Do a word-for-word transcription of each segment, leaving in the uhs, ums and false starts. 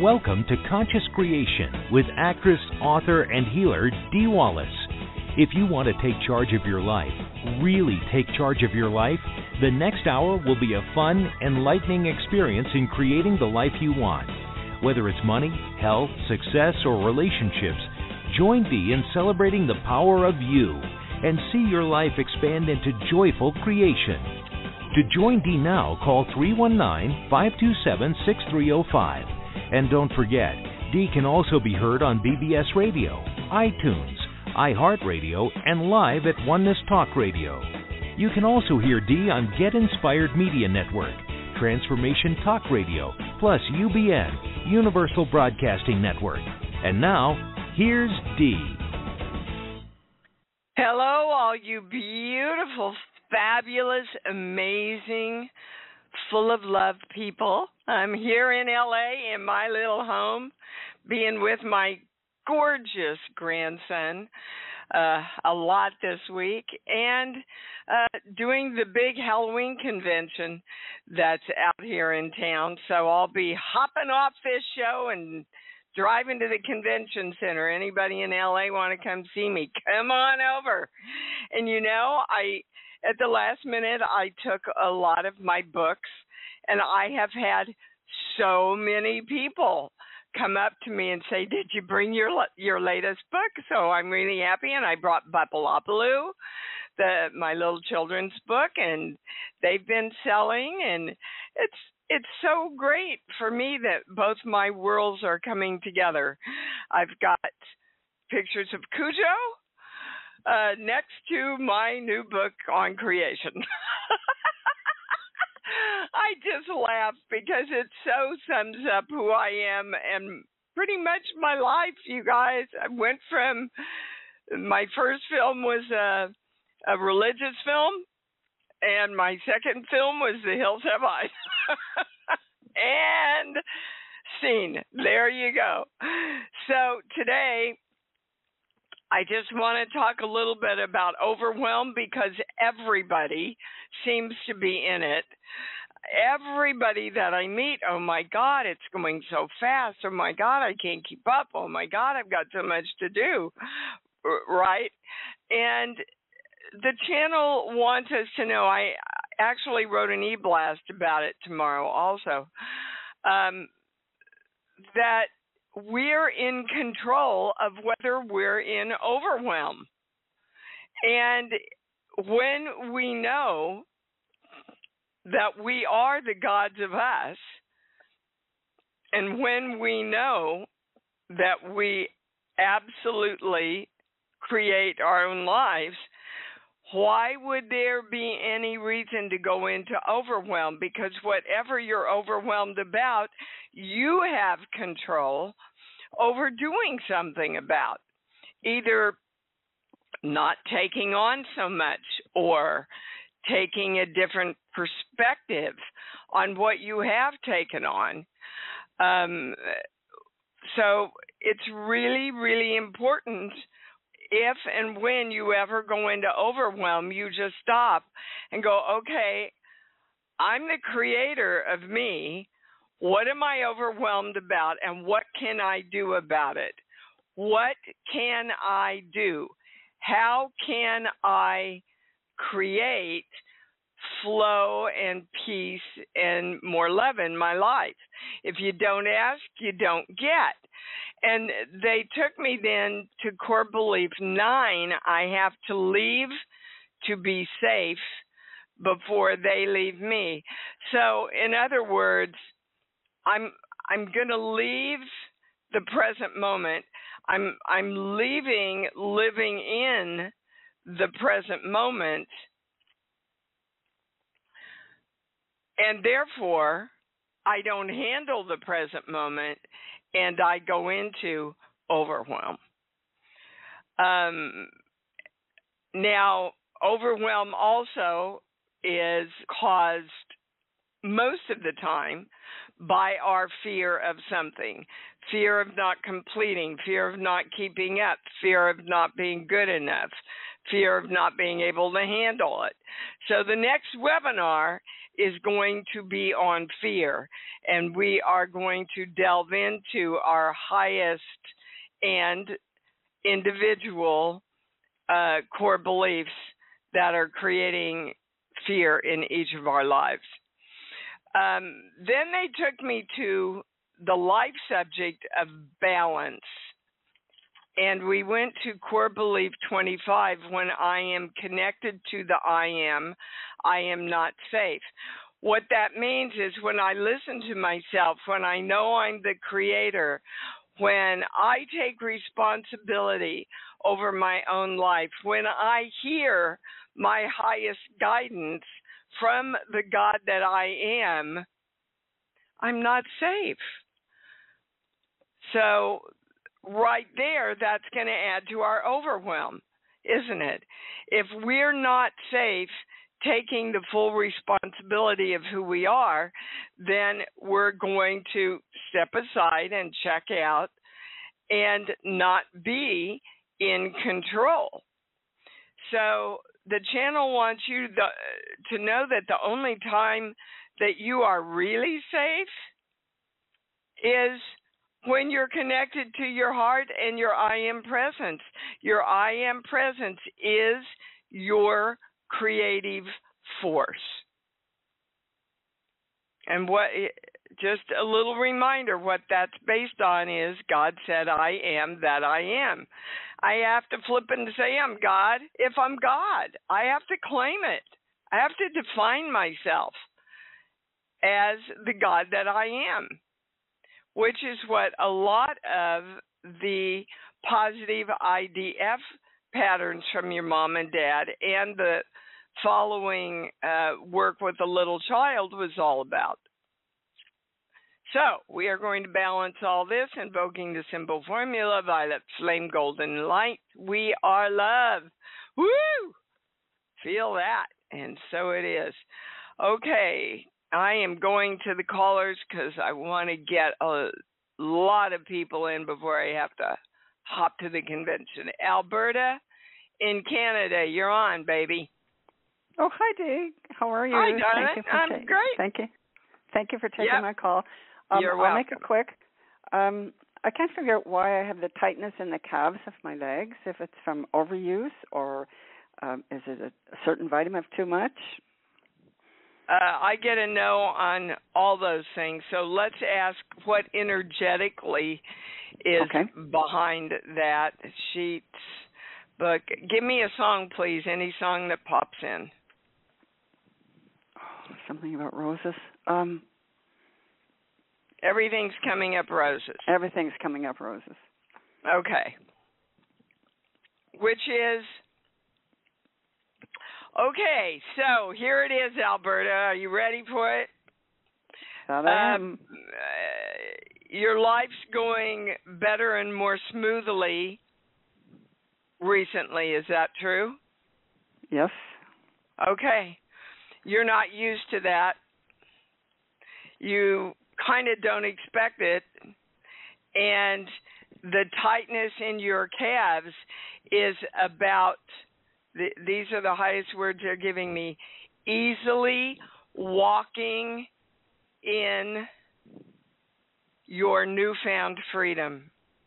Welcome to Conscious Creation with actress, author, and healer Dee Wallace. If you want to take charge of your life, really take charge of your life, the next hour will be a fun, enlightening experience in creating the life you want. Whether it's money, health, success, or relationships, join Dee in celebrating the power of you and see your life expand into joyful creation. To join Dee now, call three one nine, five two seven, six three zero five. And don't forget, Dee can also be heard on B B S Radio, iTunes, iHeartRadio, and live at Oneness Talk Radio. You can also hear Dee on Get Inspired Media Network, Transformation Talk Radio, plus U B N, Universal Broadcasting Network. And now, here's Dee. Hello, all you beautiful, fabulous, amazing, full of love people. I'm here in L A in my little home, being with my gorgeous grandson uh, a lot this week, and uh, doing the big Halloween convention that's out here in town. So I'll be hopping off this show and driving to the convention center. Anybody in L A want to come see me, come on over. And you know, I at the last minute, I took a lot of my books, and I have had so many people come up to me and say, did you bring your your latest book? So I'm really happy, and I brought Bapalopaloo, the my little children's book, and they've been selling, and it's it's so great for me that both my worlds are coming together. I've got pictures of Cujo uh, next to my new book on creation. I just laugh because it so sums up who I am and pretty much my life, you guys. I went from, my first film was a, a religious film, and my second film was The Hills Have Eyes. And scene. There you go. So today, I just want to talk a little bit about overwhelm because everybody seems to be in it. Everybody that I meet, oh my God, it's going so fast. Oh my God, I can't keep up. Oh my God, I've got so much to do, right? And the channel wants us to know, I actually wrote an e-blast about it tomorrow also, um, that we're in control of whether we're in overwhelm. And when we know that we are the gods of us, and when we know that we absolutely create our own lives, why would there be any reason to go into overwhelm? Because whatever you're overwhelmed about, you have control over doing something about. Either not taking on so much or taking a different perspective on what you have taken on. Um, so it's really, really important if and when you ever go into overwhelm, you just stop and go, okay, I'm the creator of me. What am I overwhelmed about, and what can I do about it? What can I do? How can I create flow and peace and more love in my life? If you don't ask, you don't get. And they took me then to core belief nine, I have to leave to be safe before they leave me. So in other words, I'm I'm going to leave the present moment. I'm I'm leaving living in the present moment. And therefore, I don't handle the present moment, and I go into overwhelm. Um, now, overwhelm also is caused most of the time by our fear of something, fear of not completing, fear of not keeping up, fear of not being good enough, fear of not being able to handle it. So the next webinar is going to be on fear, and we are going to delve into our highest and individual uh, core beliefs that are creating fear in each of our lives. Um, then they took me to the life subject of balance. And we went to core belief twenty-five. When I am connected to the I am, I am not safe. What that means is when I listen to myself, when I know I'm the creator, when I take responsibility over my own life, when I hear my highest guidance from the God that I am, I'm not safe. So right there, that's going to add to our overwhelm, isn't it? If we're not safe taking the full responsibility of who we are, then we're going to step aside and check out and not be in control. So the channel wants you the, to know that the only time that you are really safe is when you're connected to your heart and your I am presence. Your I am presence is your creative force. And what, just a little reminder, what that's based on is God said, I am that I am. I have to flip and say I'm God. If I'm God, I have to claim it. I have to define myself as the God that I am, which is what a lot of the positive I D F patterns from your mom and dad and the following uh, work with a little child was all about. So we are going to balance all this, invoking the simple formula, violet flame, golden light. We are love. Woo! Feel that. And so it is. Okay, I am going to the callers because I want to get a lot of people in before I have to hop to the convention. Alberta in Canada, you're on, baby. Oh, hi, Dee. How are you? Hi, darling. Thank you I'm ta- great. Thank you. Thank you for taking yep. my call. Um, You're I'll welcome. make it quick. Um, I can't figure out why I have the tightness in the calves of my legs, if it's from overuse or um, is it a, a certain vitamin of too much? Uh, I get a no on all those things. So let's ask what energetically is okay. behind that. Sheets, book. Give me a song, please. Any song that pops in. Oh, something about roses. Um, Everything's coming up roses. Everything's coming up roses. Okay. Which is, okay, so here it is, Alberta. Are you ready for it? That I um, am. Uh, your life's going better and more smoothly recently. Is that true? Yes. Okay. You're not used to that. You kind of don't expect it, and the tightness in your calves is about, the, these are the highest words they're giving me, easily walking in your newfound freedom.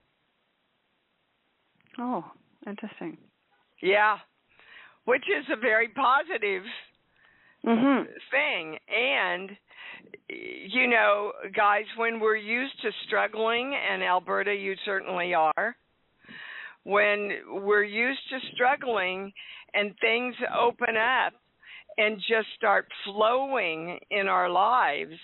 Oh, interesting. Yeah, which is a very positive mm-hmm. thing. And you know, guys, when we're used to struggling, and Alberta, you certainly are, when we're used to struggling and things open up and just start flowing in our lives,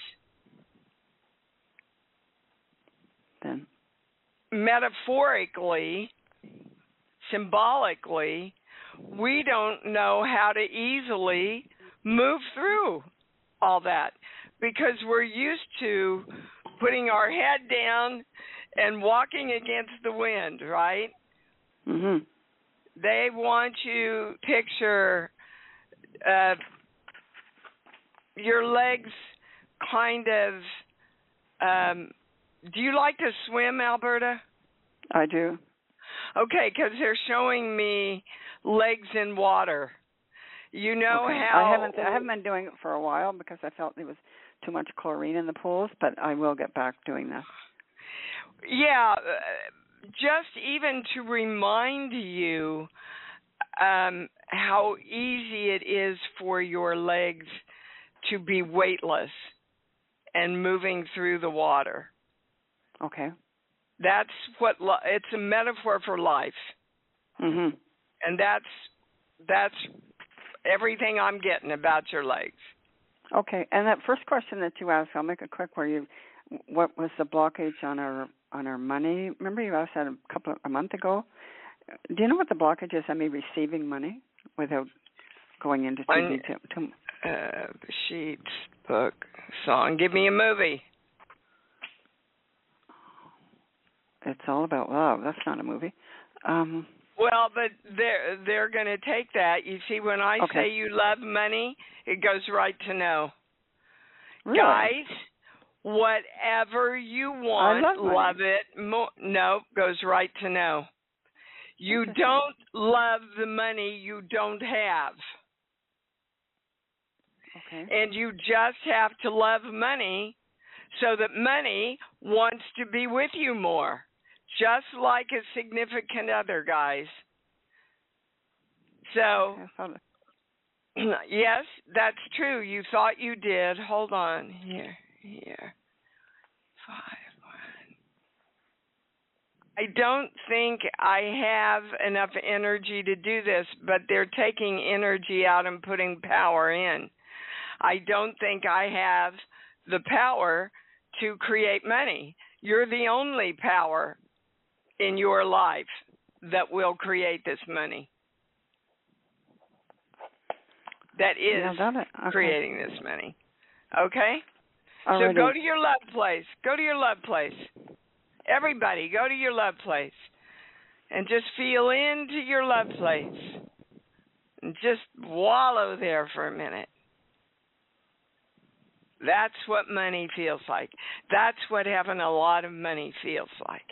then metaphorically, symbolically, we don't know how to easily move through all that, because we're used to putting our head down and walking against the wind, right? Mm-hmm. They want you to picture uh, your legs kind of, um, do you like to swim, Alberta? I do. Okay, because they're showing me legs in water. You know okay. how I haven't I haven't been doing it for a while because I felt there was too much chlorine in the pools, but I will get back doing that. Yeah, just even to remind you um, how easy it is for your legs to be weightless and moving through the water. Okay. That's what it's a metaphor for life. Mhm. And that's that's everything I'm getting about your legs. Okay. And that first question that you asked, I'll make it quick. Where you, what was the blockage on our on our money? Remember you asked that a couple of, a month ago. Do you know what the blockage is? I mean, receiving money without going into too detail. Too... Uh, sheets, book, song. Give me a movie. It's all about love. That's not a movie. Um, well, but they're they're going to take that. You see, when I okay. say you love money, it goes right to no. Really? Guys, whatever you want, I love, love it. Mo- no, goes right to no. You don't love the money you don't have. Okay. And you just have to love money so that money wants to be with you more. Just like a significant other, guys. So, yes, that's true. You thought you did. Hold on. Here, here. Five, one. I don't think I have enough energy to do this, but they're taking energy out and putting power in. I don't think I have the power to create money. You're the only power in your life that will create this money. That is yeah, that okay. creating this money. Okay? Alrighty. So go to your love place. Go to your love place. Everybody, go to your love place. And just feel into your love place. And just wallow there for a minute. That's what money feels like. That's what having a lot of money feels like.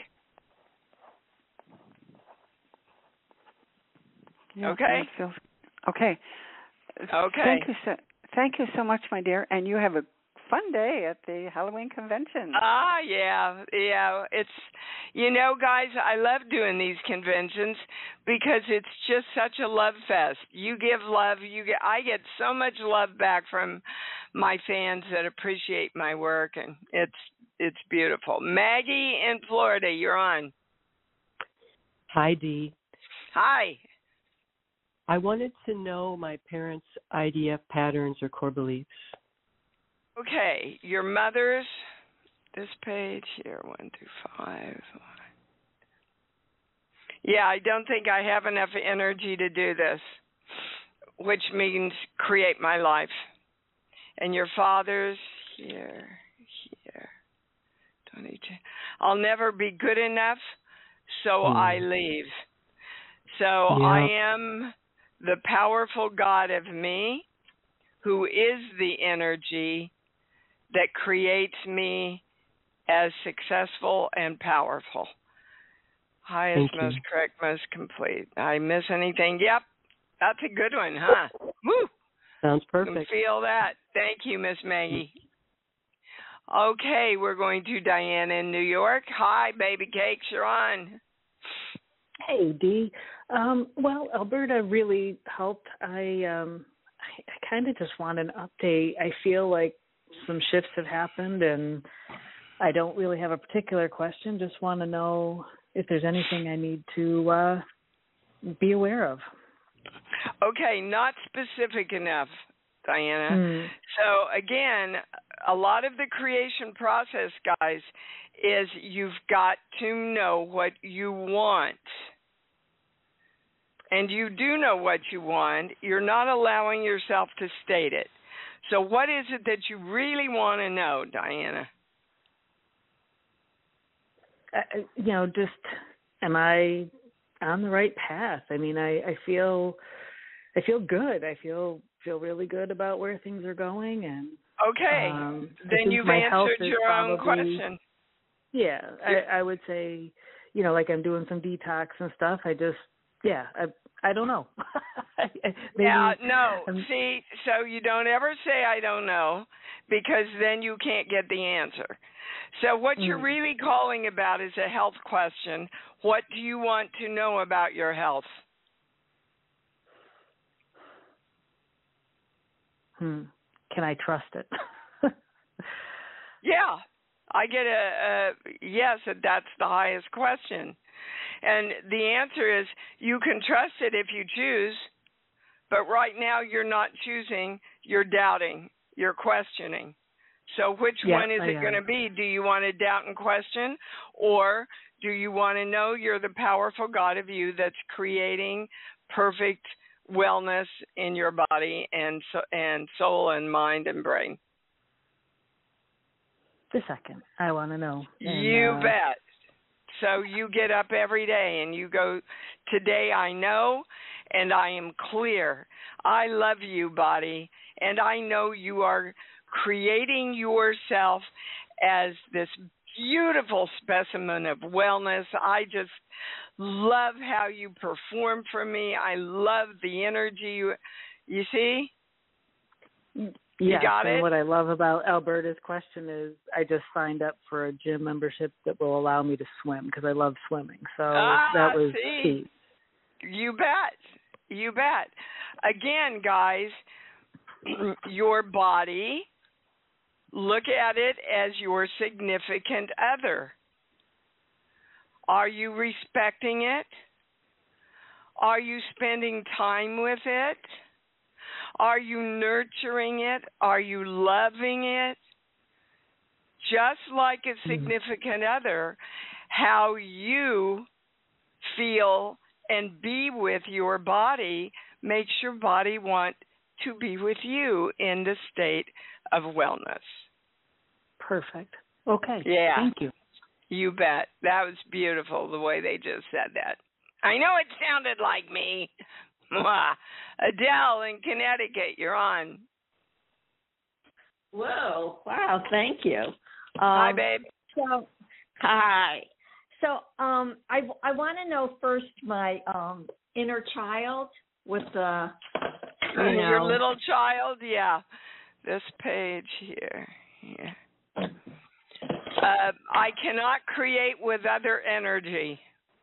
Yeah, okay? Feels, okay. Okay. Thank you so thank you so much, my dear, and you have a fun day at the Halloween convention. Ah, yeah, yeah. It's, you know, guys, I love doing these conventions because it's just such a love fest. You give love, you get. I get so much love back from my fans that appreciate my work, and it's it's beautiful. Maggie in Florida, you're on. Hi, Dee. Hi. I wanted to know my parents' I D F patterns or core beliefs. Okay, your mother's, this page here, one through five. Yeah, I don't think I have enough energy to do this, which means create my life. And your father's here, here, twenty-two. I'll never be good enough, so mm. I leave. So yeah. I am the powerful God of me, who is the energy that creates me as successful and powerful. Highest, Thank most you. correct, most complete. I miss anything? Yep, that's a good one, huh? Woo! Sounds You perfect. can feel that. Thank you, Miss Maggie. Okay, we're going to Diane in New York. Hi, baby cakes, you're on. Hey, Dee. Um, well, Alberta really helped. I um, I, I kind of just want an update. I feel like some shifts have happened, and I don't really have a particular question. Just want to know if there's anything I need to uh, be aware of. Okay, not specific enough, Diana. Mm. So, again, a lot of the creation process, guys, is you've got to know what you want. And you do know what you want. You're not allowing yourself to state it. So what is it that you really want to know, Diana? Uh, you know, just am I on the right path? I mean, I, I feel I feel good. I feel feel really good about where things are going. And okay, um, then you've answered your probably, own question. Yeah, I, I would say, you know, like I'm doing some detox and stuff. I just yeah, I I don't know. Maybe, yeah, no. um, See, so you don't ever say I don't know, because then you can't get the answer. So what you're mm. really calling about is a health question. What do you want to know about your health? Hmm. Can I trust it? Yeah, I get a, a yes, that's the highest question. And the answer is you can trust it if you choose, but right now you're not choosing, you're doubting, you're questioning. So which yeah, one is I it going to am. be? Do you want to doubt and question, or do you want to know you're the powerful God of you that's creating perfect wellness in your body and so, and soul and mind and brain? The second, I want to know. And, you uh, bet. So you get up every day and you go, today I know and I am clear. I love you, body, and I know you are creating yourself as this beautiful specimen of wellness. I just love how you perform for me. I love the energy. You, you see? You yes, got and it? what I love about Alberta's question is I just signed up for a gym membership that will allow me to swim because I love swimming. So ah, that was see? key. You bet. You bet. Again, guys, your body, look at it as your significant other. Are you respecting it? Are you spending time with it? Are you nurturing it? Are you loving it? Just like a significant mm-hmm. other, how you feel and be with your body makes your body want to be with you in the state of wellness. Perfect. Okay. Yeah. Thank you. You bet. That was beautiful the way they just said that. I know it sounded like me. Adele in Connecticut, you're on. Whoa. Wow. Thank you. Um, hi, babe. So, hi. So, um, I I want to know first my um inner child with the you know. Your little child, yeah. This page here. Yeah. Uh, I cannot create with other energy.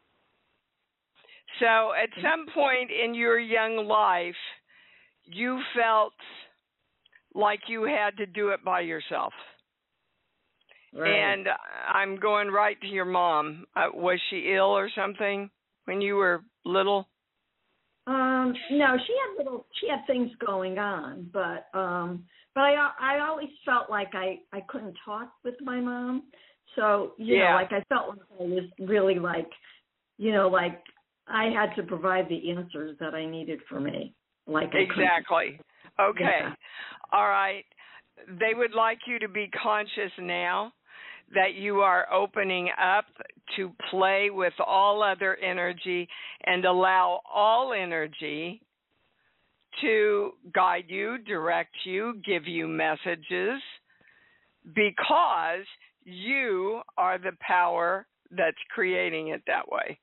So at some point in your young life, you felt like you had to do it by yourself. Right. And I'm going right to your mom. Uh, was she ill or something when you were little? Um, no, she had little, she had things going on, but um, but I I always felt like I, I couldn't talk with my mom. So, you yeah. know, like I felt like I was really like, you know, like I had to provide the answers that I needed for me. Like I exactly. couldn't. Okay. Yeah. All right. They would like you to be conscious now that you are opening up to play with all other energy and allow all energy to guide you, direct you, give you messages, because you are the power that's creating it that way.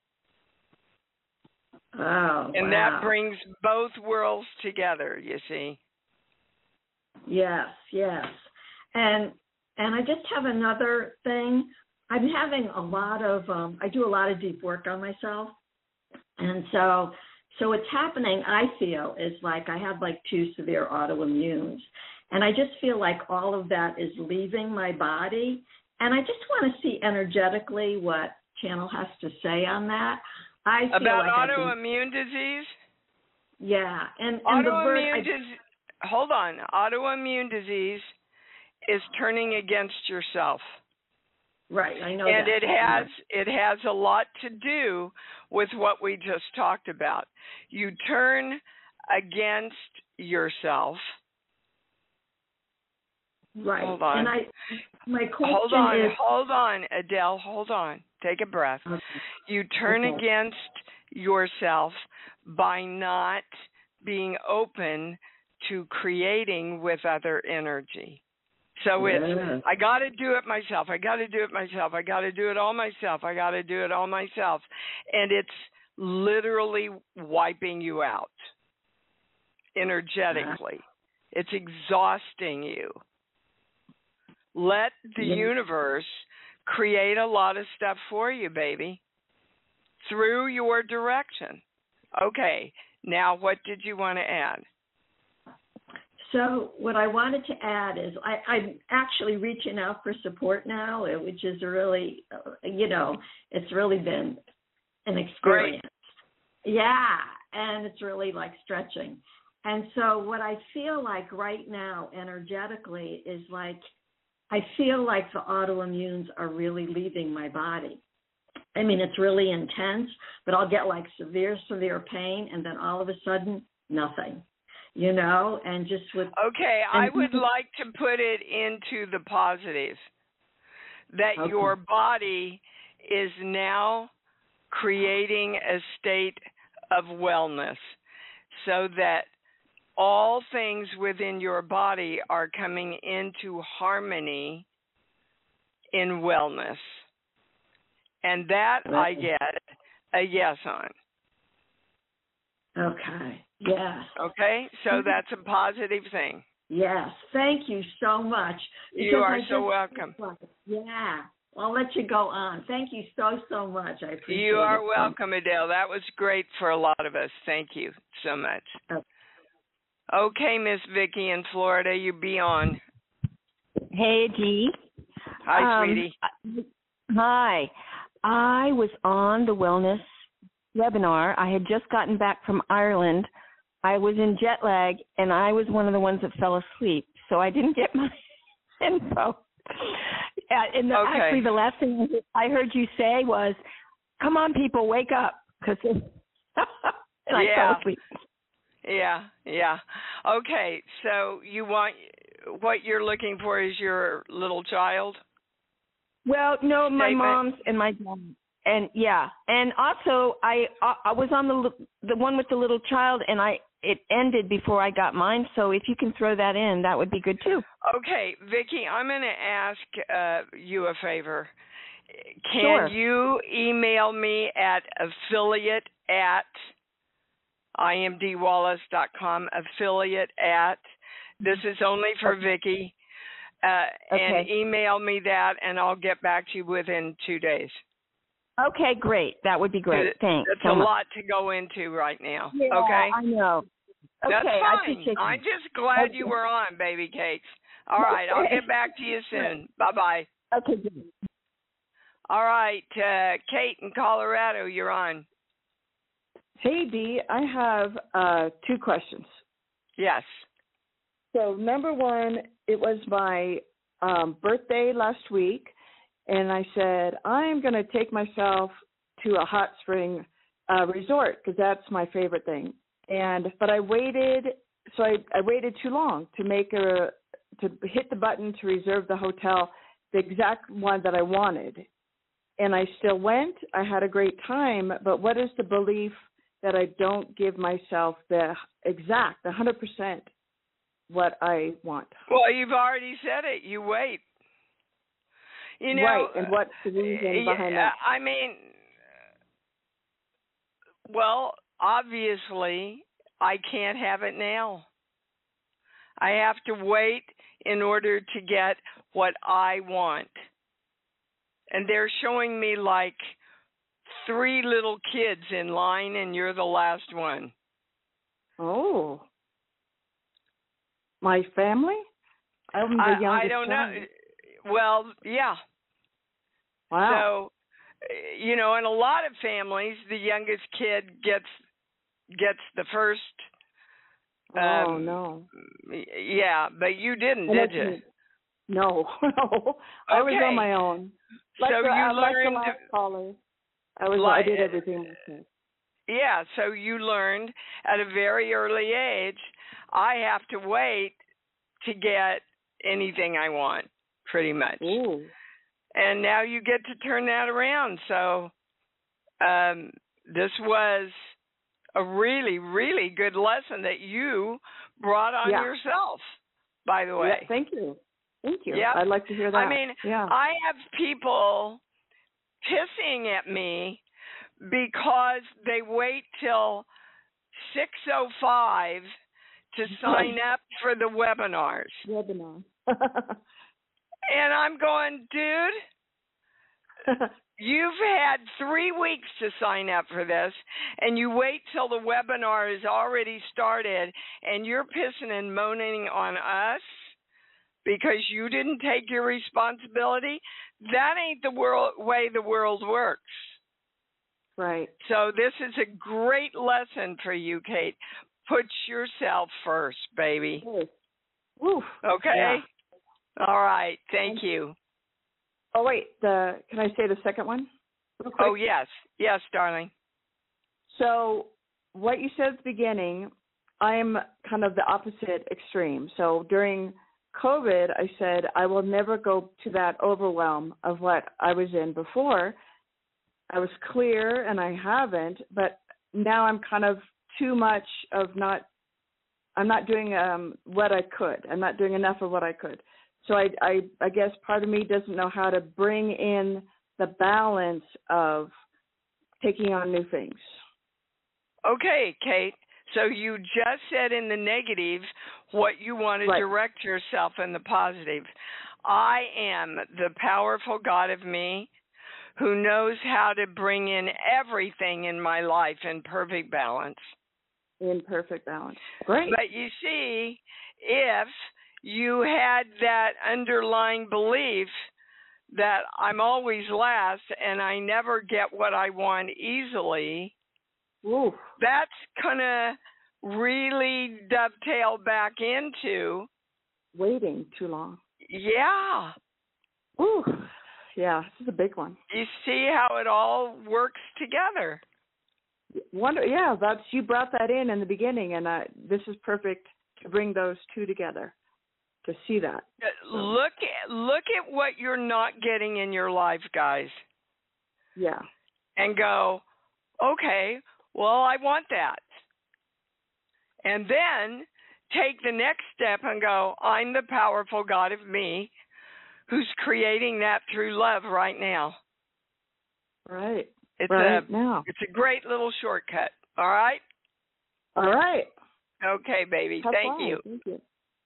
Oh, and wow. that brings both worlds together, you see. Yes, yes. And and I just have another thing. I'm having a lot of, um, I do a lot of deep work on myself. And so, so what's happening, I feel, is like I have like two severe autoimmunes. And I just feel like all of that is leaving my body. And I just want to see energetically what Channel has to say on that. I feel About like autoimmune been, disease? Yeah. And, and autoimmune the disease, hold on. Autoimmune disease is turning against yourself. Right, I know and that. And it has it has a lot to do with what we just talked about. You turn against yourself. Right. Hold on. And I, my question hold on, is... Hold on, Adele, hold on. Take a breath. Okay. You turn okay. against yourself by not being open to creating with other energy. So yeah. it's, I got to do it myself. I got to do it myself. I got to do it all myself. I got to do it all myself. And it's literally wiping you out energetically. It's exhausting you. Let the Yeah. universe create a lot of stuff for you, baby, through your direction. Okay, now what did you want to add? So what I wanted to add is I, I'm actually reaching out for support now, uh, which is really, uh, you know, it's really been an experience. Great. Yeah, and it's really like stretching. And so what I feel like right now energetically is like, I feel like the autoimmunes are really leaving my body. I mean, it's really intense, but I'll get like severe, severe pain, and then all of a sudden, nothing, you know, and just with... Okay, I would like to put it into the positive, that Okay. your body is now creating a state of wellness so that all things within your body are coming into harmony in wellness. And that I get a yes on. Okay. Yes. Okay? So that's a positive thing. Yes. Thank you so much. You are Because I so just- welcome. Yeah. I'll let you go on. Thank you so, so much. I appreciate it. You are welcome, Adele. That was great for a lot of us. Thank you so much. Okay. Okay, Miss Vicki in Florida, you be on. Hey, Dee. Hi, Um, sweetie. Hi. I was on the wellness webinar. I had just gotten back from Ireland. I was in jet lag, and I was one of the ones that fell asleep, so I didn't get my info. Yeah, and the, Okay. actually, the last thing I heard you say was, "Come on, people, wake up," because and I Yeah. fell asleep. Yeah, yeah. Okay, so you want, what you're looking for is your little child? Well, no, my Statement. mom's and my dad, and yeah, and also I I I was on the li- the one with the little child, and I it ended before I got mine. So if you can throw that in, that would be good too. Okay, Vicki, I'm going to ask uh, you a favor. Can Sure. you email me at affiliate at I M D wallace dot com, affiliate at, this is only for Vicki, uh, and Okay. email me that, and I'll get back to you within two days. Okay, great. That would be great. Thanks. That's so a much. lot to go into right now. Yeah, Okay? I know. Okay, That's I fine. appreciate I'm you. just glad Okay. you were on, baby cakes. All right, I'll Okay. get back to you soon. Bye-bye. Okay, good. All right, uh, Kate in Colorado, you're on. Hey, Dee, I have uh, two questions. Yes. So, number one, it was my um, birthday last week, and I said, I'm going to take myself to a hot spring uh, resort because that's my favorite thing. And but I waited, so I, I waited too long to make a to hit the button to reserve the hotel, the exact one that I wanted. And I still went. I had a great time. But what is the belief that I don't give myself the exact, one hundred percent what I want? Well, you've already said it. You wait. You know, right, and what's the reason behind yeah, that? I mean, well, obviously, I can't have it now. I have to wait in order to get what I want. And they're showing me like three little kids in line, and you're the last one. Oh. My family? I'm the I, youngest I don't child. know. Well, yeah. Wow. So, you know, in a lot of families, the youngest kid gets gets the first. Oh, um, no. Yeah, but you didn't, I know did what you you? mean. No, no. I was Okay. on my own. Like So the, you uh, like the learned- last caller. I was. Like- I did everything myself. Yeah, so you learned at a very early age, I have to wait to get anything I want, pretty much. Ooh. And now you get to turn that around. So um, this was a really, really good lesson that you brought on Yeah. yourself, by the way. Yeah, thank you. Thank you. Yep. I'd like to hear that. I mean, yeah. I have people pissing at me because they wait till six oh five to sign up for the webinars. Webinar. And I'm going, dude, you've had three weeks to sign up for this, and you wait till the webinar is already started, and you're pissing and moaning on us because you didn't take your responsibility. That ain't the world way the world works. Right. So this is a great lesson for you, Kate. Put yourself first, baby. Oof. Okay? Yeah. All right. Thank you. Oh, wait. The Can I say the second one? Real quick? Oh, yes. Yes, darling. So what you said at the beginning, I'm kind of the opposite extreme. So during COVID, I said I will never go to that overwhelm of what I was in before. I was clear, and I haven't, but now I'm kind of too much of not, I'm not doing um, what I could. I'm not doing enough of what I could. So I, I, I guess part of me doesn't know how to bring in the balance of taking on new things. Okay, Kate. So you just said in the negative what you want to right. direct yourself in the positive. I am the powerful God of me who knows how to bring in everything in my life in perfect balance. In perfect balance. Great. But you see, if you had that underlying belief that I'm always last and I never get what I want easily, Ooh. that's going to really dovetail back into waiting too long. Yeah. Ooh. Yeah, this is a big one. You see how it all works together. Wonder, yeah, that's you brought that in in the beginning, and uh, this is perfect to bring those two together, to see that. So. Look at look at what you're not getting in your life, guys. Yeah. And go, okay, well, I want that. And then take the next step and go, I'm the powerful God of me who's creating that through love right now. Right. It's right a now. It's a great little shortcut. All right? All right. Okay, baby. Have Thank fun. you. Thank you.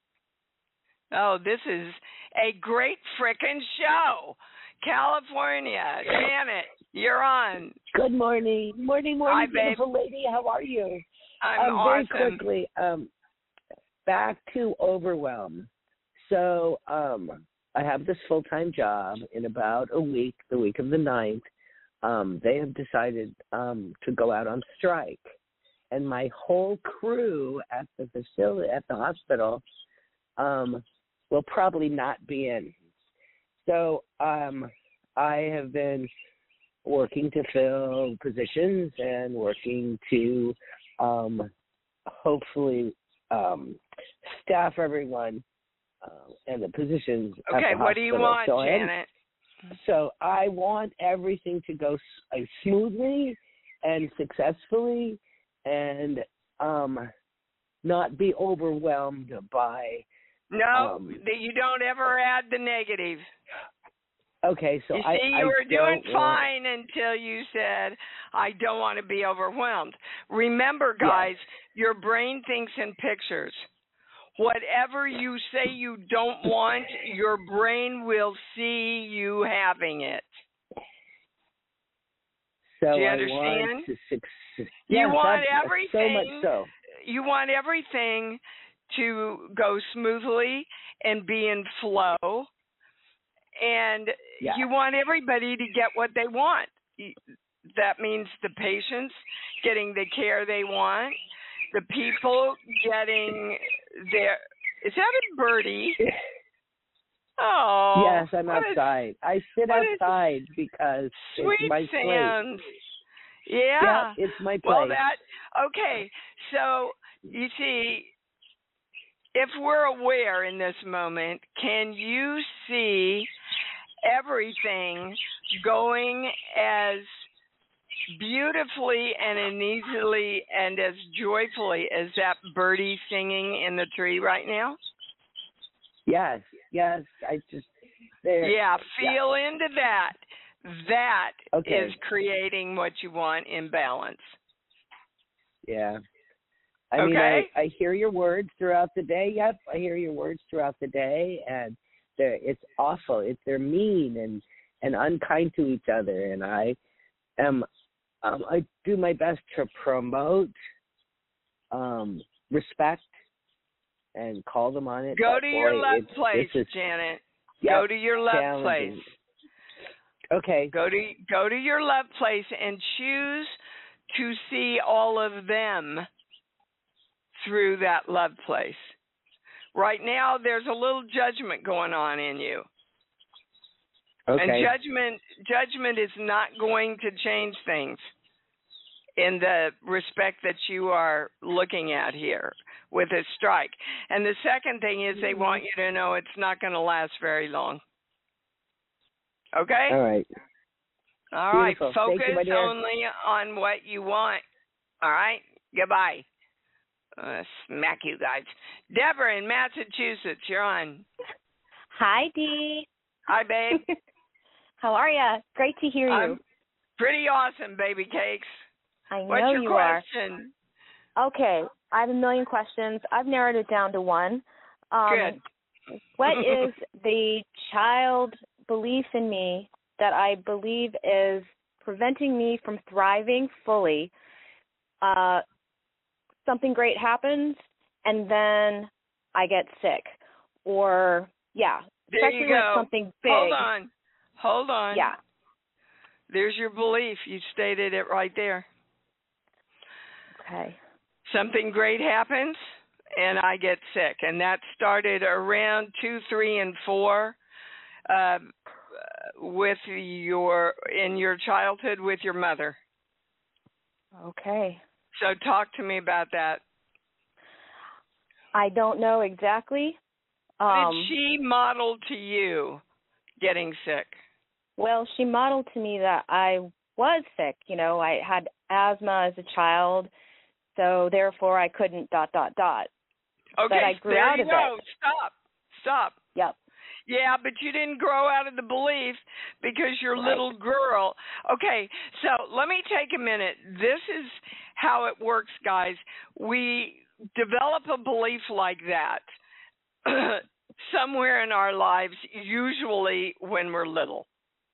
Oh, this is a great frickin' show. California. Janet, you're on. Good morning. Morning, morning, Hi, beautiful babe. lady. How are you? I'm um, awesome. Very quickly, um, back to overwhelm. So um, I have this full-time job. In about a week, the week of the ninth, um, they have decided um, to go out on strike. And my whole crew at the facility, at the hospital, um, will probably not be in. So um, I have been working to fill positions and working to um, hopefully um, staff everyone uh, and the positions at Okay, the what do you hospital. want, so Janet? I, so I want everything to go uh, smoothly and successfully and um, not be overwhelmed by... No, um, that you don't ever add the negative. Okay, so you I, see, you I were doing don't fine want... until you said, I don't want to be overwhelmed. Remember, guys, yes. Your brain thinks in pictures. Whatever you say you don't want, your brain will see you having it. So Do you I understand? want to succeed. You Yes, want I, everything. So much so. You want everything to go smoothly and be in flow. And yeah. you want everybody to get what they want. That means the patients getting the care they want, the people getting their... Is that a birdie? Oh. Yes, I'm outside. Is, I sit outside because sweet it's my sounds. place. Yeah. Yeah, it's my place. Well, that... Okay, so you see... If we're aware in this moment, can you see everything going as beautifully and as easily and as joyfully as that birdie singing in the tree right now? Yes, yes. I just there. Yeah, feel yeah. into that. that okay. is creating what you want in balance. Yeah. I okay? mean, I, I hear your words throughout the day. Yep, I hear your words throughout the day, and they're, it's awful. It's, they're mean and, and unkind to each other, and I am, um, I do my best to promote um, respect and call them on it. Go to boy, your love it, place, is, Janet. yep, Go to your love place. Okay. Go to go to your love place and choose to see all of them through that love place. Right now, there's a little judgment going on in you. Okay. And judgment judgment is not going to change things in the respect that you are looking at here with a strike. And the second thing is they want you to know it's not going to last very long. Okay? All right. All Beautiful. right. Focus you, only on what you want. All right? Goodbye. Uh, smack you guys. Deborah in Massachusetts, you're on. Hi, Dee. Hi, babe. How are ya? Great to hear you. I'm pretty awesome, baby cakes. I know What's your you question? are. Okay, I have a million questions. I've narrowed it down to one. Um, Good. What is the child belief in me that I believe is preventing me from thriving fully? Uh, something great happens, and then I get sick. Or, yeah, there especially you go. when something big. Hold on. Hold on. Yeah. There's your belief. You stated it right there. Okay. Something great happens, and I get sick. And that started around two, three, and four uh, with your in your childhood with your mother. Okay. So talk to me about that. I don't know exactly. What Um, did she model to you getting sick? Well, she modeled to me that I was sick. You know, I had asthma as a child, so therefore I couldn't dot, dot, dot. Okay, but I grew there out you of go. it. Stop. Stop. Yep. Yeah, but you didn't grow out of the belief because you're a Right. little girl. Okay, so let me take a minute. This is how it works, guys. We develop a belief like that somewhere in our lives, usually when we're little.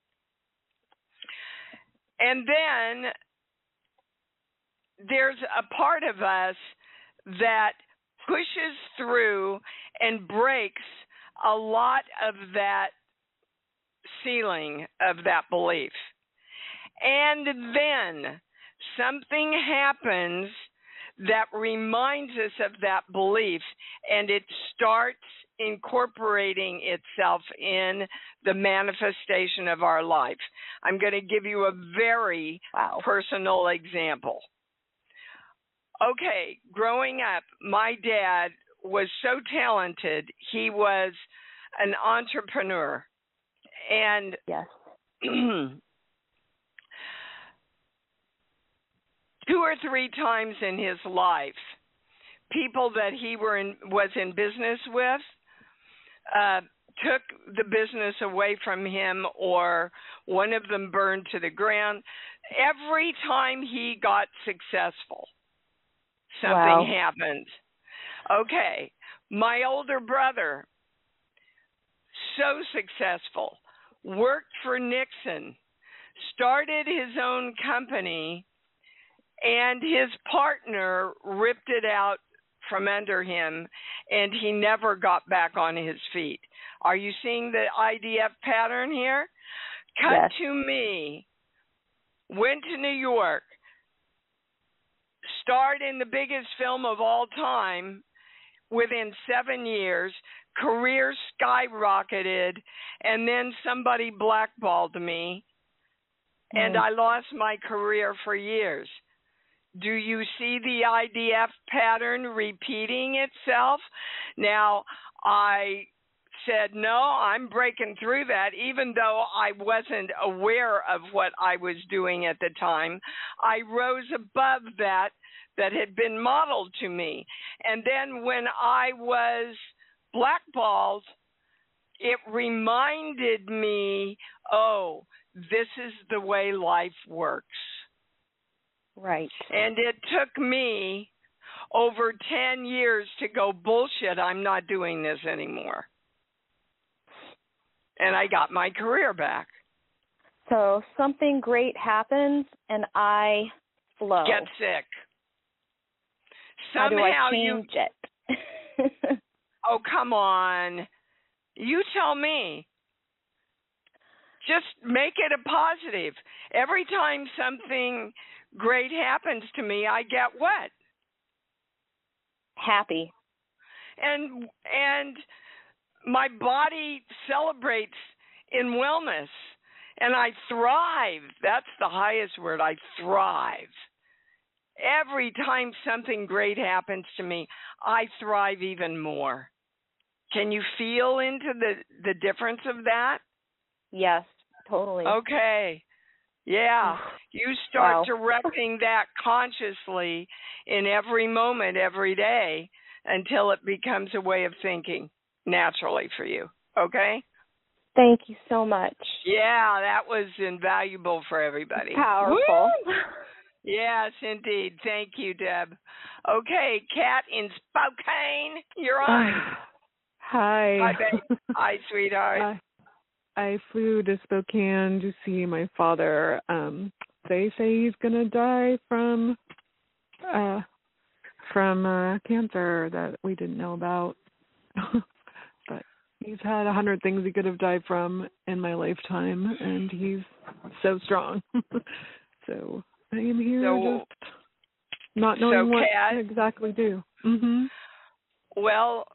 And then there's a part of us that pushes through and breaks a lot of that ceiling of that belief. And then something happens that reminds us of that belief, and it starts incorporating itself in the manifestation of our life. I'm going to give you a very wow. personal example. Okay, growing up, my dad was so talented. He was an entrepreneur. And yes. two or three times in his life, people that he were in, was in business with uh, took the business away from him, or one of them burned to the ground. Every time he got successful, something wow. happened. Okay, my older brother, so successful, worked for Nixon, started his own company, and his partner ripped it out from under him, and he never got back on his feet. Are you seeing the I D F pattern here? Cut yes. to me. Went to New York, starred in the biggest film of all time within seven years, career skyrocketed, and then somebody blackballed me, mm. and I lost my career for years. Do you see the I D F pattern repeating itself? Now, I said, no, I'm breaking through that, even though I wasn't aware of what I was doing at the time. I rose above that that had been modeled to me. And then when I was blackballed, it reminded me, oh, this is the way life works. Right. And it took me over ten years to go, bullshit, I'm not doing this anymore. And I got my career back. So something great happens and I flow. Get sick. How Somehow do I you change it? Oh, come on. You tell me. Just make it a positive. Every time something great happens to me, I get what? Happy. And and my body celebrates in wellness, and I thrive. That's the highest word. I thrive. Every time something great happens to me, I thrive even more. Can you feel into the, the difference of that? Yes, totally. Okay. Yeah. You start Wow. directing that consciously in every moment, every day, until it becomes a way of thinking naturally for you. Okay? Thank you so much. Yeah, that was invaluable for everybody. Powerful. Woo! Yes, indeed. Thank you, Deb. Okay, Kat in Spokane, you're on. Hi. Hi, babe. Hi, sweetheart. I, I flew to Spokane to see my father. Um, they say he's gonna die from uh, from uh, cancer that we didn't know about. But he's had a hundred things he could have died from in my lifetime, and he's so strong. So I am here So, just not knowing so what Kat, to exactly do. Mhm. Well,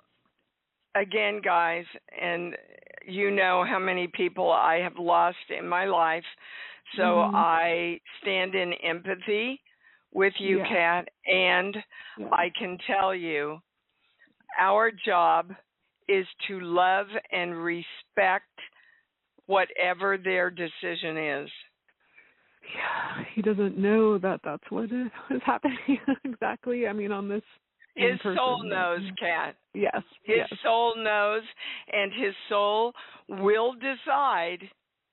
again, guys, and you know how many people I have lost in my life, so Mhm. I stand in empathy with you, Yeah. Kat, and Yeah. I can tell you our job is to love and respect whatever their decision is. Yeah, he doesn't know that that's what is happening exactly. I mean, on this His in-person, soul but- knows, Kat. Yes. His yes. soul knows, and his soul will decide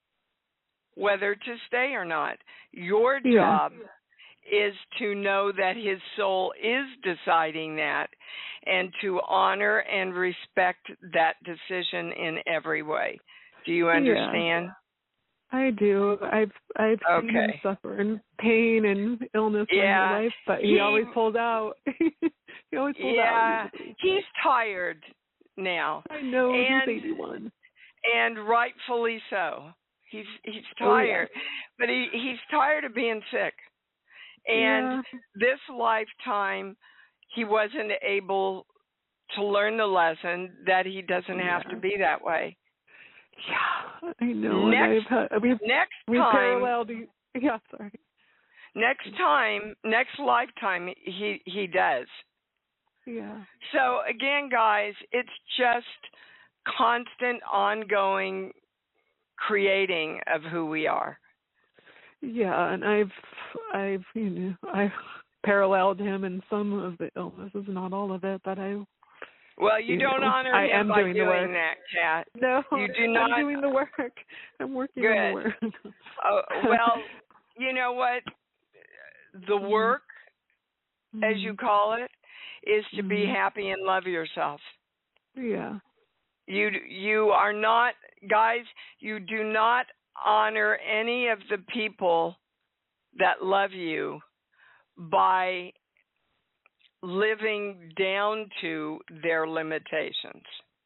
whether to stay or not. Your Yeah. job is to know that his soul is deciding that and to honor and respect that decision in every way. Do you understand? Yeah. I do. I've I've seen him Okay. suffer in pain and illness in Yeah. my life, but he, He- always pulls out. he always pulls Yeah, out. he's tired now. I know and, he's eighty-one. And rightfully so. He's he's Oh, yeah. tired. But he, he's tired of being sick. And Yeah. this lifetime, he wasn't able to learn the lesson that he doesn't have Yeah. to be that way. Yeah, I know. Next, and I've had, we've next we time, paralleled. e- Yeah, sorry. next time, next lifetime, he he does. Yeah. So again, guys, it's just constant, ongoing creating of who we are. Yeah, and I've I've you know I've paralleled him in some of the illnesses, not all of it, but I. Well, you, you don't know, honor I him am by doing, the work. that, Kat. No, you do not. I'm doing the work. I'm working Good. on the work. Oh, well, you know what? The work, mm-hmm. as you call it, is to mm-hmm. be happy and love yourself. Yeah. You you are not, guys, you do not honor any of the people that love you by living down to their limitations.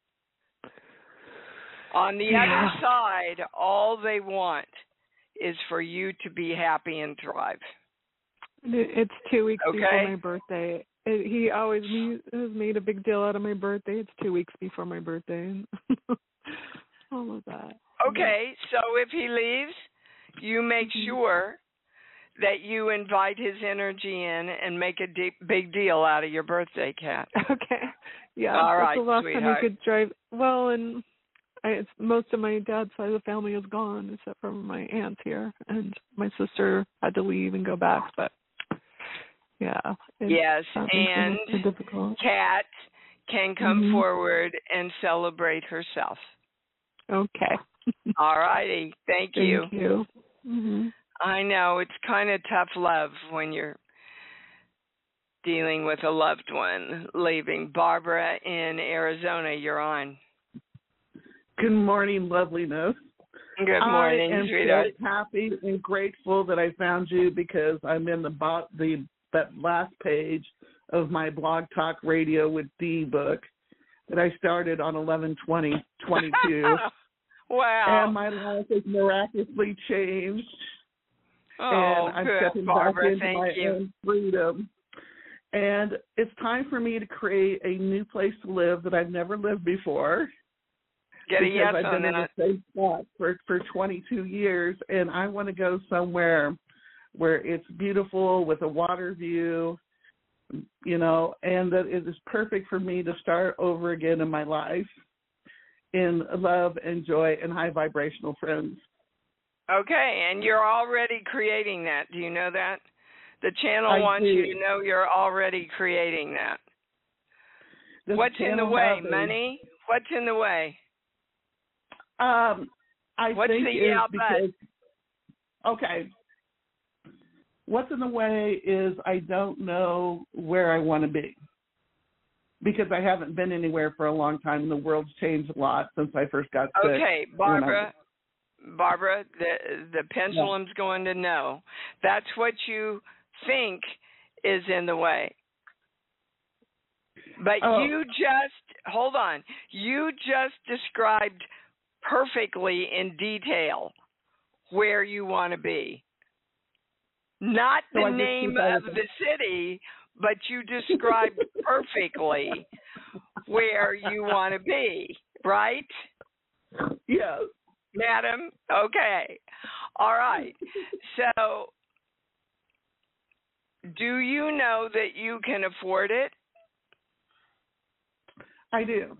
On the Yeah. other side, all they want is for you to be happy and thrive. It's two weeks Okay. before my birthday. It, he always me- has made a big deal out of my birthday. It's two weeks before my birthday. All of that. Okay, so if he leaves, you make Mm-hmm. sure that you invite his energy in and make a deep, big deal out of your birthday, Kat. Okay. Yeah. All that's right, the last sweetheart. time I could drive. Well, and I, it's, most of my dad's side of the family is gone, except for my aunts here, and my sister had to leave and go back. But yeah. It's, Yes, um, and it's difficult. Kat can come Mhm. forward and celebrate herself. Okay. All righty. Thank you. Thank you. Mm-hmm. I know it's kind of tough love when you're dealing with a loved one leaving. Barbara in Arizona, you're on. Good morning, loveliness. Good morning, I am sweetheart. so happy and grateful that I found you because I'm in the bo- the that last page of my Blog Talk Radio with D book that I started on eleven twenty twenty-two. Wow. And my life has miraculously changed. Oh, and I'm good, stepping Barbara. back into Thank my you. own freedom. And it's time for me to create a new place to live that I've never lived before. Get a because yes I've on been that. in the same spot for, for twenty-two years, and I want to go somewhere where it's beautiful with a water view, you know, and that it is perfect for me to start over again in my life in love and joy and high vibrational friends. Okay, and you're already creating that. Do you know that? The channel I wants do. you to know you're already creating that. Does What's the in the channel way? have a- Money? What's in the way? Um, I What's think the is yeah, because, okay, what's in the way is I don't know where I want to be because I haven't been anywhere for a long time, and the world's changed a lot since I first got sick. Okay, Barbara, Barbara, the the pendulum's Yeah. going to know. That's what you think is in the way. But Oh. you just, hold on, you just described perfectly in detail where you want to be. Not So the I just name decided of to- the city, but you described perfectly where you want to be, right? Yes. Madam? Okay. All right. So, do you know that you can afford it? I do.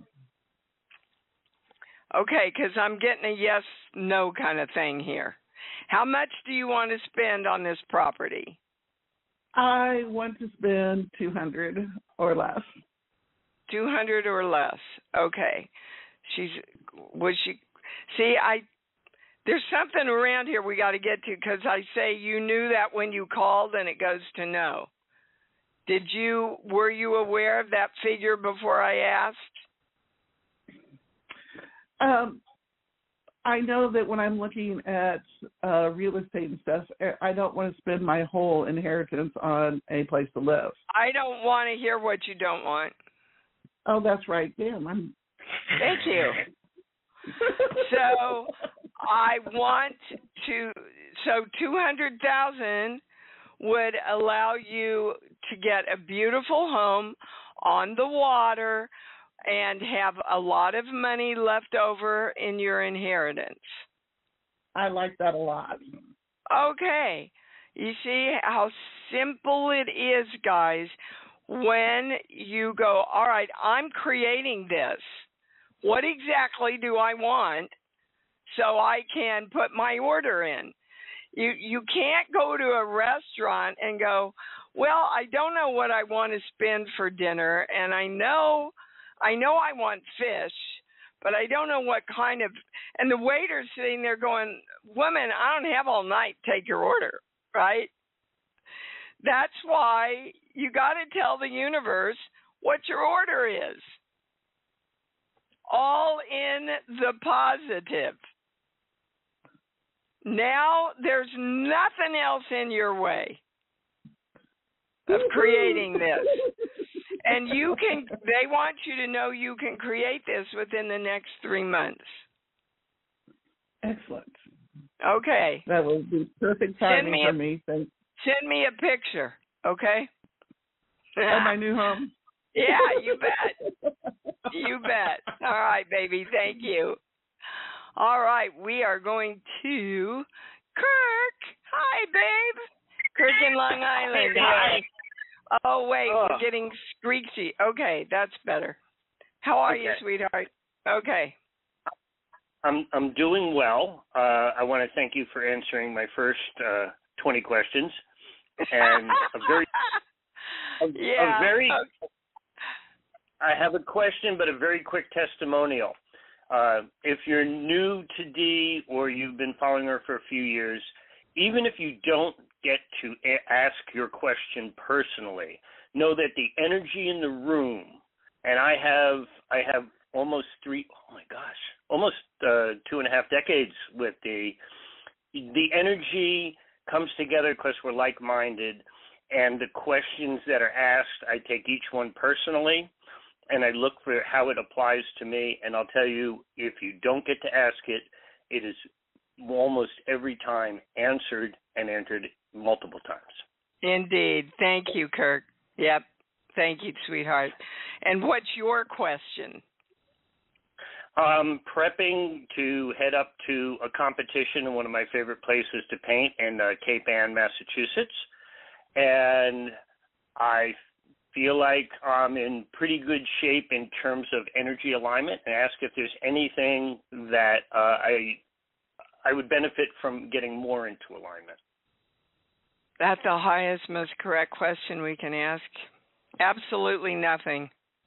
Okay, because I'm getting a yes, no kind of thing here. How much do you want to spend on this property? I want to spend two hundred or less. two hundred or less. Okay. She's, was she, see, I, there's something around here we got to get to because I say you knew that when you called and it goes to no. Did you, were you aware of that figure before I asked? Um, I know that when I'm looking at uh, real estate and stuff, I don't want to spend my whole inheritance on a place to live. I don't want to hear what you don't want. Oh, that's right. Damn, I'm. Thank you. So I want to. So two hundred thousand would allow you to get a beautiful home on the water and have a lot of money left over in your inheritance. I like that a lot. Okay. You see how simple it is, guys, when you go, all right, I'm creating this. What exactly do I want so I can put my order in? You you can't go to a restaurant and go, well, I don't know what I want to spend for dinner, and I know I know I want fish, but I don't know what kind of, and the waiter's sitting there going, woman, I don't have all night, take your order, right? That's why you got to tell the universe what your order is. All in the positive. Now there's nothing else in your way of creating this. And you can, they want you to know you can create this within the next three months. Excellent. Okay. That will be perfect timing me for a- me. Thank Send me a picture, okay? Of my new home. Yeah, you bet. You bet. All right, baby. Thank you. All right, we are going to Kirk. Hi, babe. Kirk in Long Island. Hi. Oh, wait, Oh. we're getting screechy. Okay, that's better. How are you, Okay. sweetheart? Okay. I'm I'm doing well. Uh, I want to thank you for answering my first uh, twenty questions, and a very, a, yeah. a very. Okay. I have a question, but a very quick testimonial. Uh, if you're new to Dee or you've been following her for a few years, even if you don't get to a- ask your question personally, know that the energy in the room, and I have I have almost three, oh my gosh, almost uh, two and a half decades with Dee. The energy comes together because we're like-minded, and the questions that are asked, I take each one personally, and I look for how it applies to me, and I'll tell you, if you don't get to ask it, it is almost every time answered and entered multiple times. Indeed. Thank you, Kirk. Yep. Thank you, sweetheart. And what's your question? Um, prepping to head up to a competition in one of my favorite places to paint in uh, Cape Ann, Massachusetts. And I feel like I'm in pretty good shape in terms of energy alignment, and ask if there's anything that uh, I I would benefit from getting more into alignment. That's the highest, most correct question we can ask. Absolutely nothing.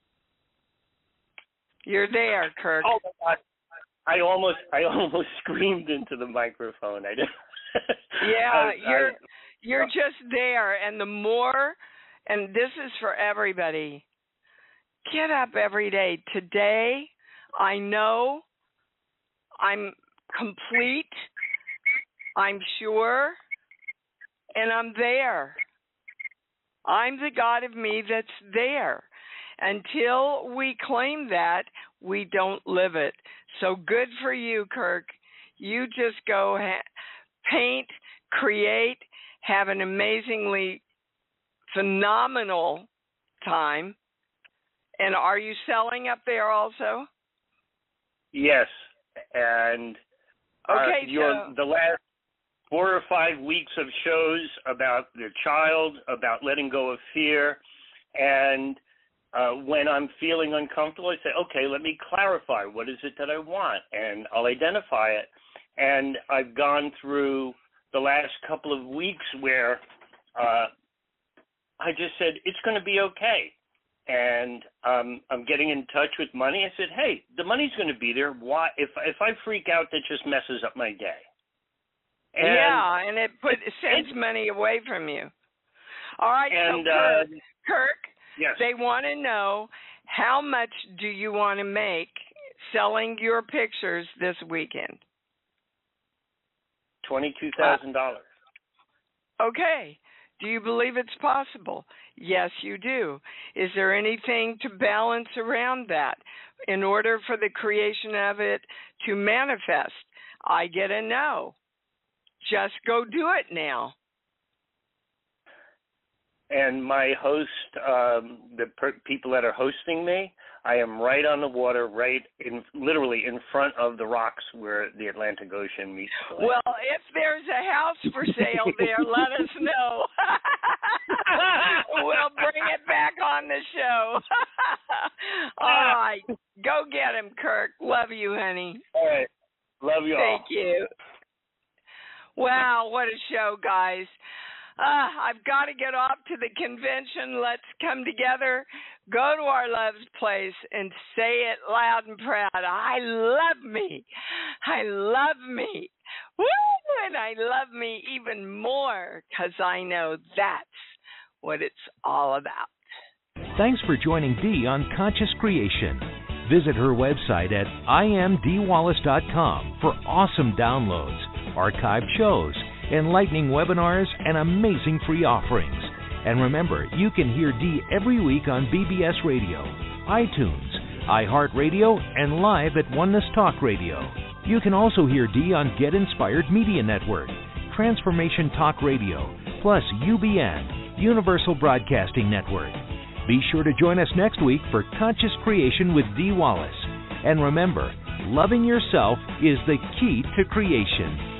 You're there, Kirk. Oh my God! I almost I almost screamed into the microphone. I did. Yeah, I, you're I, you're just there, and the more, and this is for everybody. Get up every day. Today, I know I'm complete. I'm sure, and I'm there. I'm the God of me that's there. Until we claim that, we don't live it. So good for you, Kirk. You just go ha- paint, create, have an amazingly phenomenal time. And are you selling up there also? Yes. And uh, okay, your, so... the last four or five weeks of shows about the child, about letting go of fear, and Uh, when I'm feeling uncomfortable, I say, okay, let me clarify. What is it that I want? And I'll identify it. And I've gone through the last couple of weeks where uh, I just said, it's going to be okay. And um, I'm getting in touch with money. I said, hey, the money's going to be there. Why? If if I freak out, that just messes up my day. And yeah, and it, put, it sends it, money away from you. All right, and, so Kirk, uh, Kirk yes. They want to know, how much do you want to make selling your pictures this weekend? twenty-two thousand dollars. Uh, okay. Do you believe it's possible? Yes, you do. Is there anything to balance around that in order for the creation of it to manifest? I get a no. Just go do it now. And my host, um, the per- people that are hosting me, I am right on the water, right in, literally in front of the rocks where the Atlantic Ocean meets the land. Well, if there's a house for sale there, let us know. We'll bring it back on the show. All right. Go get him, Kirk. Love you, honey. All right. Love you all. Thank you. Wow, what a show, guys. Uh, I've got to get off to the convention. Let's come together, go to our love's place, and say it loud and proud. I love me. I love me. Woo! And I love me even more because I know that's what it's all about. Thanks for joining Dee on Conscious Creation. Visit her website at I am dee wallace dot com for awesome downloads, archived shows, enlightening webinars, and amazing free offerings. And remember, you can hear Dee every week on B B S Radio, iTunes, iHeartRadio, and live at Oneness Talk Radio. You can also hear Dee on Get Inspired Media Network, Transformation Talk Radio, plus U B N, Universal Broadcasting Network. Be sure to join us next week for Conscious Creation with Dee Wallace. And remember, loving yourself is the key to creation.